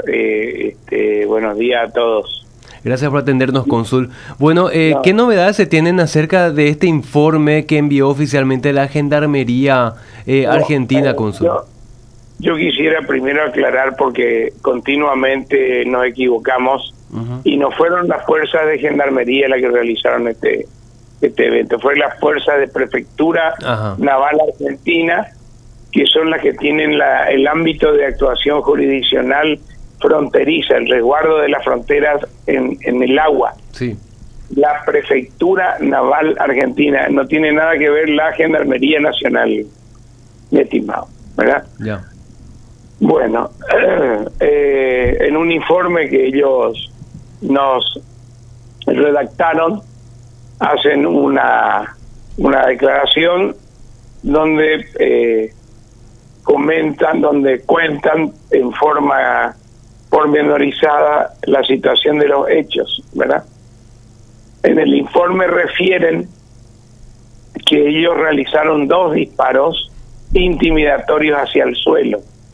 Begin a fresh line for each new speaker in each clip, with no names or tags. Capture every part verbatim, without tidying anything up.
Eh, este, buenos días a todos.
Gracias por atendernos, cónsul. Bueno, eh,
No.
¿qué novedades se tienen acerca de este informe que envió oficialmente la Gendarmería eh,
No,
Argentina,
eh,
cónsul?
Yo, yo quisiera primero aclarar, porque continuamente nos equivocamos,
Uh-huh.
y no fueron las fuerzas de Gendarmería las que realizaron este, este evento, fue las fuerzas de Prefectura
Ajá.
Naval Argentina, que son las que tienen la, el ámbito de actuación jurisdiccional fronteriza, el resguardo de las fronteras en, en el agua.
Sí.
La Prefectura Naval Argentina, no tiene nada que ver la Gendarmería Nacional, mi estimado, ¿verdad?
Ya.
Bueno, eh, en un informe que ellos nos redactaron, hacen una, una declaración donde eh, comentan, donde cuentan en forma pormenorizada la situación de los hechos, ¿verdad? En el informe refieren que ellos realizaron dos disparos intimidatorios hacia el suelo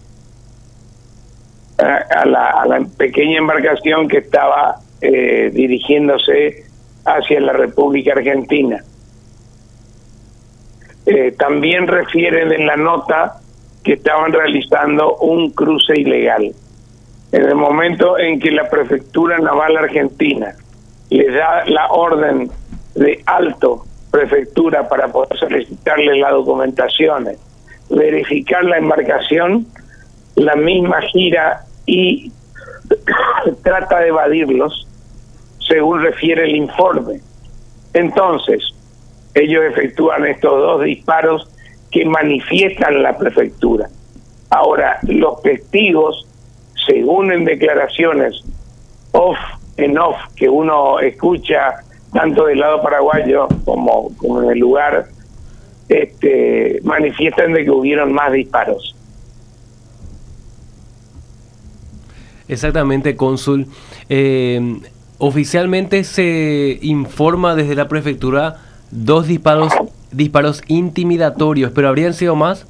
a, a, la, a la pequeña embarcación que estaba eh, dirigiéndose hacia la República Argentina. Eh, también refieren en la nota que estaban realizando un cruce ilegal. En el momento en que la Prefectura Naval Argentina les da la orden de alto prefectura para poder solicitarle las documentaciones, verificar la embarcación, la misma gira y trata de evadirlos, según refiere el informe. Entonces, ellos efectúan estos dos disparos que manifiestan la prefectura. Ahora, los testigos, según en declaraciones off en off que uno escucha tanto del lado paraguayo como, como en el lugar, este, manifiestan de que hubieron más disparos.
Exactamente, cónsul. Eh, oficialmente se informa desde la prefectura dos disparos, disparos intimidatorios, pero ¿habrían sido más?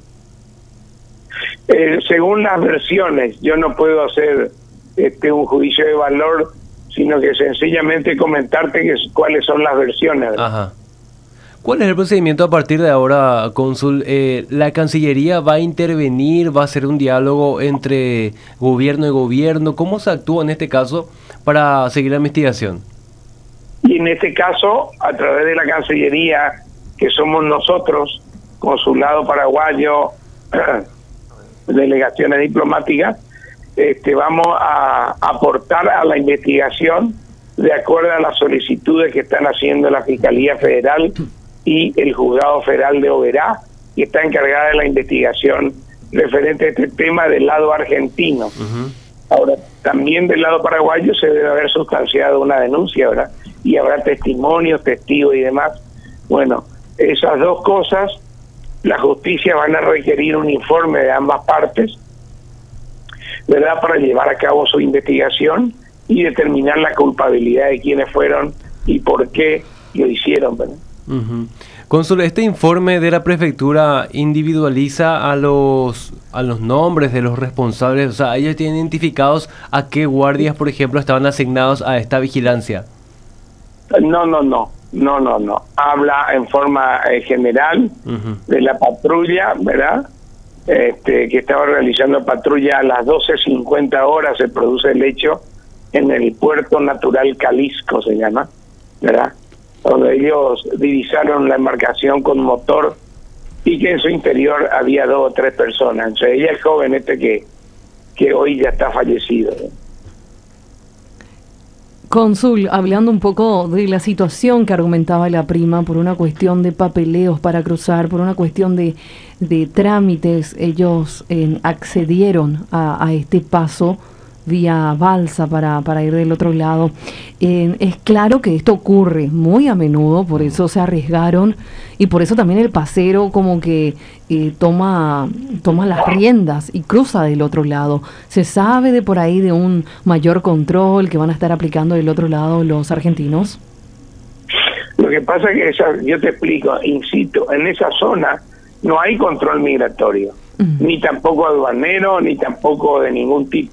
Eh, según las versiones, yo no puedo hacer este, un juicio de valor, sino que sencillamente comentarte que, cuáles son las versiones.
Ajá. ¿Cuál es el procedimiento a partir de ahora, cónsul? Eh, ¿La Cancillería va a intervenir? ¿Va a ser un diálogo entre gobierno y gobierno? ¿Cómo se actúa en este caso para seguir la investigación?
Y en este caso, a través de la Cancillería, que somos nosotros, Consulado Paraguayo, delegaciones diplomáticas, este, vamos a aportar a la investigación de acuerdo a las solicitudes que están haciendo la Fiscalía Federal y el Juzgado Federal de Oberá, que está encargada de la investigación referente a este tema del lado argentino. Uh-huh. Ahora, también del lado paraguayo se debe haber sustanciado una denuncia, ¿verdad? Y habrá testimonios, testigos y demás. Bueno, esas dos cosas, la justicia van a requerir un informe de ambas partes, ¿verdad?, para llevar a cabo su investigación y determinar la culpabilidad de quienes fueron y por qué lo hicieron, ¿verdad?
Uh-huh. Cónsul, ¿este informe de la prefectura individualiza a los a los nombres de los responsables? O sea, ¿ellos tienen identificados a qué guardias, por ejemplo, estaban asignados a esta vigilancia?
No, no, no, no, no, no. Habla en forma eh, general uh-huh. de la patrulla, ¿verdad?, Este, que estaba realizando patrulla a las doce cincuenta horas. Se produce el hecho en el puerto natural Calisco, se llama, ¿verdad?, donde ellos divisaron la embarcación con motor y que en su interior había dos o tres personas. Entre ella el joven este que, que hoy ya está fallecido.
Cónsul, hablando un poco de la situación que argumentaba la prima, por una cuestión de papeleos para cruzar, por una cuestión de, de trámites, ellos eh, accedieron a, a este paso vía balsa para, para ir del otro lado. Eh, es claro que esto ocurre muy a menudo, por eso se arriesgaron y por eso también el pasero como que eh, toma, toma las riendas y cruza del otro lado. ¿Se sabe de por ahí de un mayor control que van a estar aplicando del otro lado los argentinos?
Lo que pasa es que esa, yo te explico, insisto, en esa zona no hay control migratorio, uh-huh. ni tampoco aduanero, ni tampoco de ningún tipo.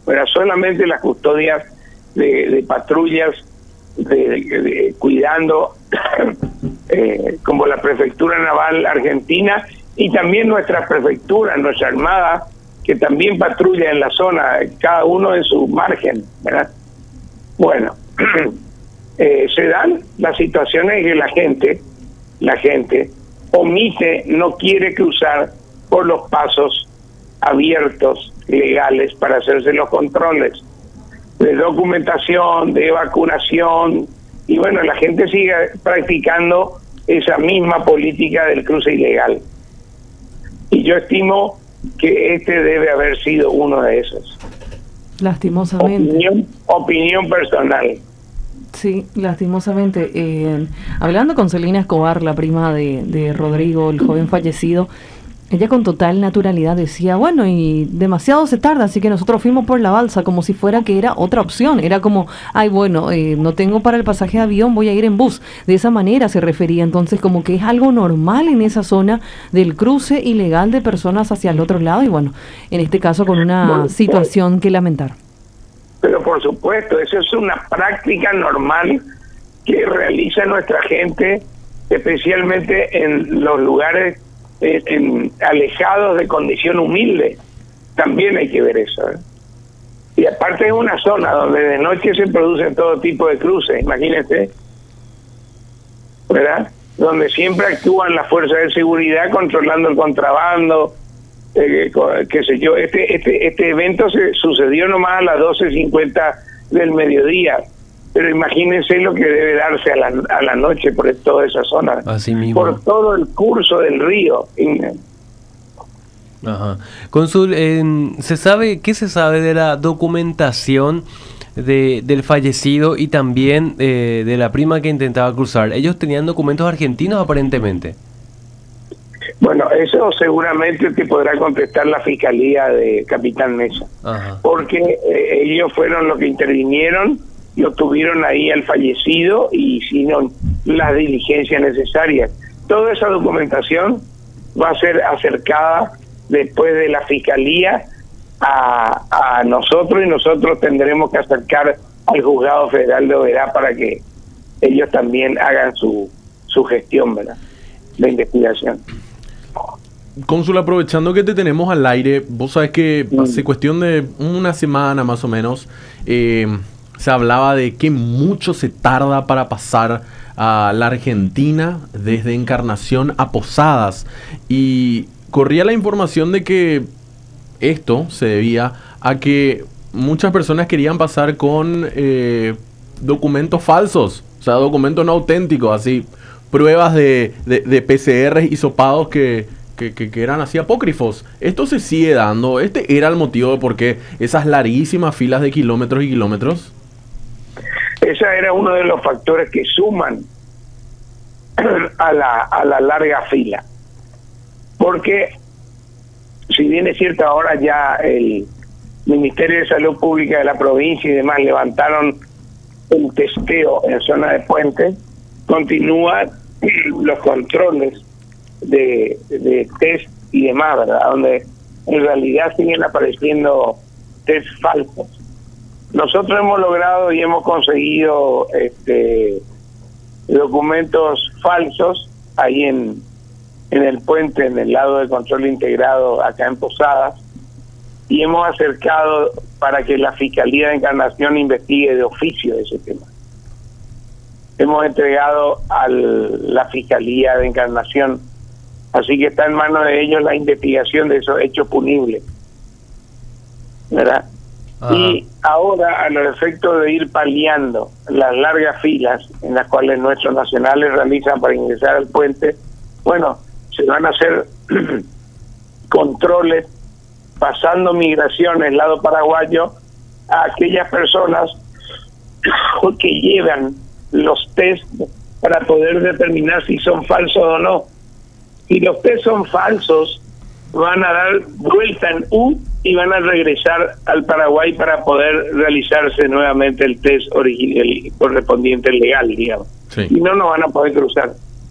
Era solamente las custodias de, de patrullas de, de, de, cuidando eh, como la Prefectura Naval Argentina y también nuestra prefectura, nuestra armada, que también patrulla en la zona, cada uno en su margen, ¿verdad? Bueno, eh, se dan las situaciones que la gente, la gente omite, no quiere cruzar por los pasos abiertos, legales, para hacerse los controles de documentación, de vacunación, y bueno, la gente sigue practicando esa misma política del cruce ilegal. Y yo estimo que este debe haber sido uno de esos.
Lastimosamente.
Opinión, opinión personal.
Sí, lastimosamente. Eh, hablando con Celina Escobar, la prima de, de Rodrigo, el joven fallecido, ella con total naturalidad decía, bueno, y demasiado se tarda, así que nosotros fuimos por la balsa, como si fuera que era otra opción. Era como, ay, bueno, eh, no tengo para el pasaje de avión, voy a ir en bus. De esa manera se refería, entonces como que es algo normal en esa zona del cruce ilegal de personas hacia el otro lado, y bueno, en este caso con una bueno, situación que lamentar.
Pero por supuesto, eso es una práctica normal que realiza nuestra gente, especialmente en los lugares En, en, alejados de condición humilde. También hay que ver eso, ¿eh? Y aparte es una zona donde de noche se producen todo tipo de cruces, imagínense, ¿verdad? Donde siempre actúan las fuerzas de seguridad controlando el contrabando, eh, qué sé yo. Este este este evento se sucedió nomás a las doce cincuenta del mediodía, pero imagínense lo que debe darse a la, a la noche por toda esa zona.
Así mismo.
Por todo el curso del río.
Ajá. Cónsul, eh, ¿se sabe, qué se sabe de la documentación de, del fallecido y también eh, de la prima que intentaba cruzar? Ellos tenían documentos argentinos aparentemente.
Bueno, eso seguramente te podrá contestar la Fiscalía de Capitán Mesa. Ajá. Porque eh, ellos fueron los que intervinieron, lo tuvieron ahí al fallecido y hicieron las diligencias necesarias. Toda esa documentación va a ser acercada después de la Fiscalía a, a nosotros, y nosotros tendremos que acercar al Juzgado Federal de Oberá para que ellos también hagan su, su gestión, ¿verdad?, de investigación.
Cónsul, aprovechando que te tenemos al aire, vos sabés que hace mm. cuestión de una semana más o menos, eh, se hablaba de que mucho se tarda para pasar a la Argentina desde Encarnación a Posadas, y corría la información de que esto se debía a que muchas personas querían pasar con eh, documentos falsos, o sea, documentos no auténticos, así, pruebas de, de, de P C R hisopados que, que, que, que eran así apócrifos. Esto se sigue dando. ¿Este era el motivo de por qué esas larguísimas filas de kilómetros y kilómetros?
Ese era uno de los factores que suman a la, a la larga fila. Porque, si bien es cierto, ahora ya el Ministerio de Salud Pública de la provincia y demás levantaron el testeo en zona de puente, continúan los controles de, de test y demás, ¿verdad?, donde en realidad siguen apareciendo test falsos. Nosotros hemos logrado y hemos conseguido este documentos falsos ahí en, en el puente, en el lado de control integrado acá en Posadas, y hemos acercado para que la Fiscalía de Encarnación investigue de oficio ese tema. Hemos entregado a la Fiscalía de Encarnación, así que está en manos de ellos la investigación de esos hechos punibles, ¿verdad? Ajá. Y ahora, a los efectos de ir paliando las largas filas en las cuales nuestros nacionales realizan para ingresar al puente, bueno, se van a hacer controles pasando migraciones lado paraguayo a aquellas personas que llevan los test para poder determinar si son falsos o no. Si los test son falsos, van a dar vuelta en U y van a regresar al Paraguay para poder realizarse nuevamente el test origi- el correspondiente legal, digamos. Sí. Y no nos van a poder cruzar.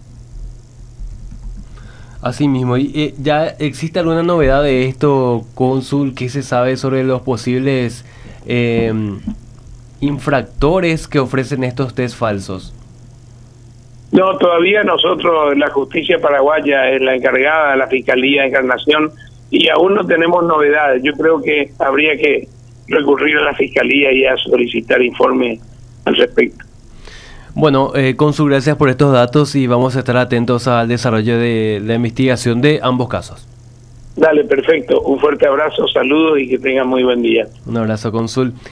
Así mismo. ¿Y eh, ya existe alguna novedad de esto, cónsul? ¿Qué se sabe sobre los posibles eh, infractores que ofrecen estos test falsos?
No, todavía nosotros, la justicia paraguaya es la encargada de la Fiscalía de Encarnación y aún no tenemos novedades. Yo creo que habría que recurrir a la Fiscalía y a solicitar informe al respecto.
Bueno, eh, cónsul, gracias por estos datos y vamos a estar atentos al desarrollo de la investigación de ambos casos.
Dale, perfecto. Un fuerte abrazo, saludos y que tengan muy buen día.
Un abrazo, cónsul.